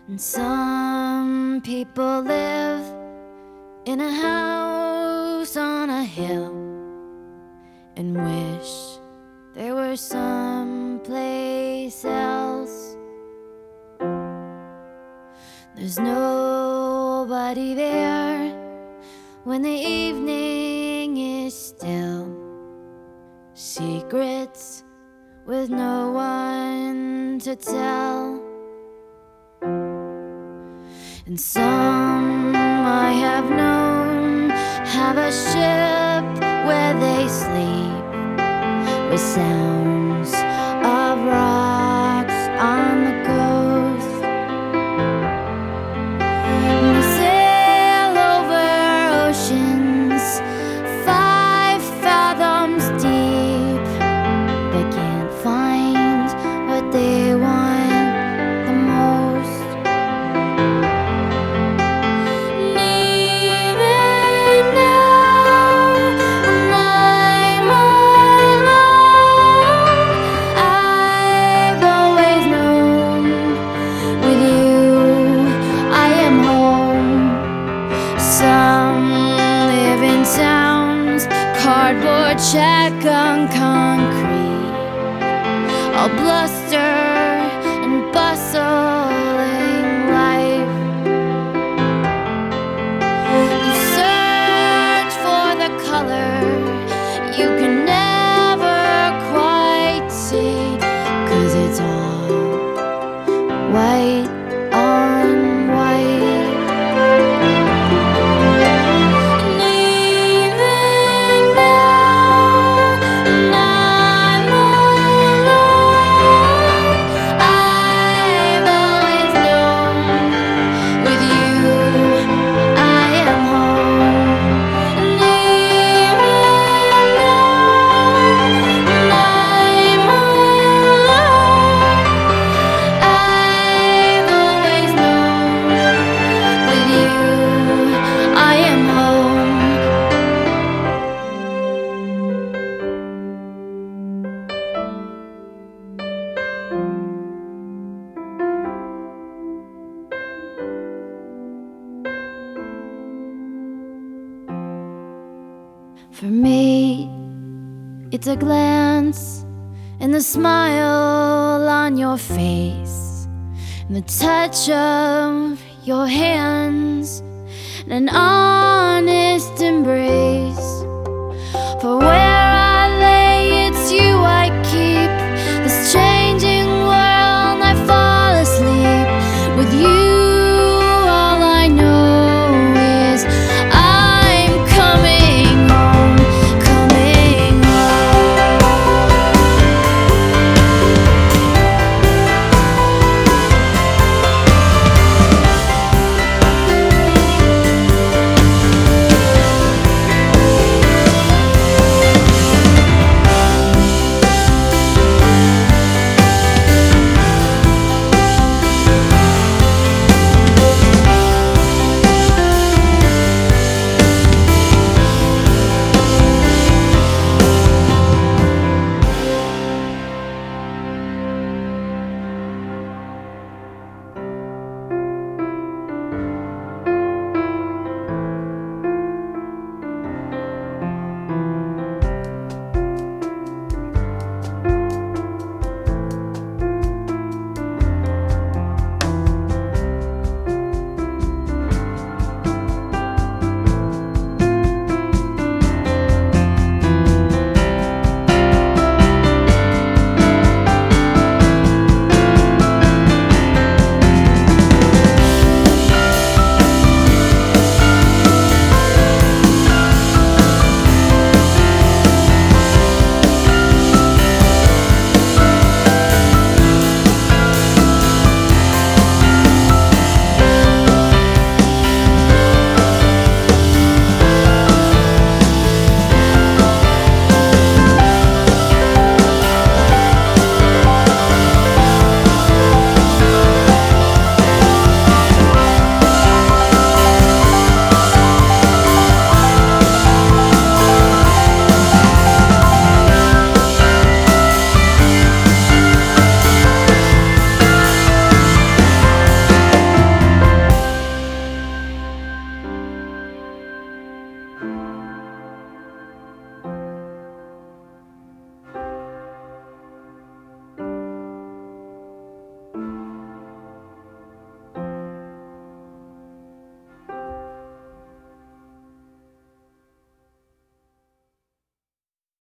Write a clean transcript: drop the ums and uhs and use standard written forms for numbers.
And some people live in a house on a hill and wish they were someplace else. There's nobody there when the evening is still. Secrets with no one to tell. And some I have known have a ship where they sleep, with sounds of rocks on the coast. And they sail over oceans 5 fathoms deep. They can't find what they want the most. And even now, when I'm alone, I've always known with you I am home. Some live in towns, cardboard shack on concrete, all bluster and bustling life. You search for the color you can never quite see, 'cause it's all white on white. And even now, when I'm alone, I've always known with you I am home. And even now, when I'm alone, I've always known with you I am home. For me, it's a glance and the smile on your face, and the touch of your hands, and an honest embrace.